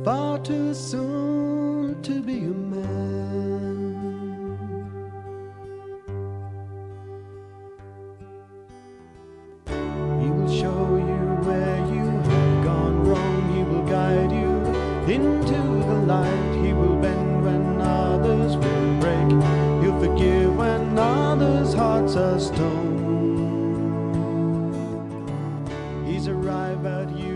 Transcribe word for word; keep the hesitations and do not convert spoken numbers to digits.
far too soon to be a man. He will show you where you have gone wrong. He will guide you into the light. He will bend when others will break. He'll forgive when others' hearts are stone. He's arrived at you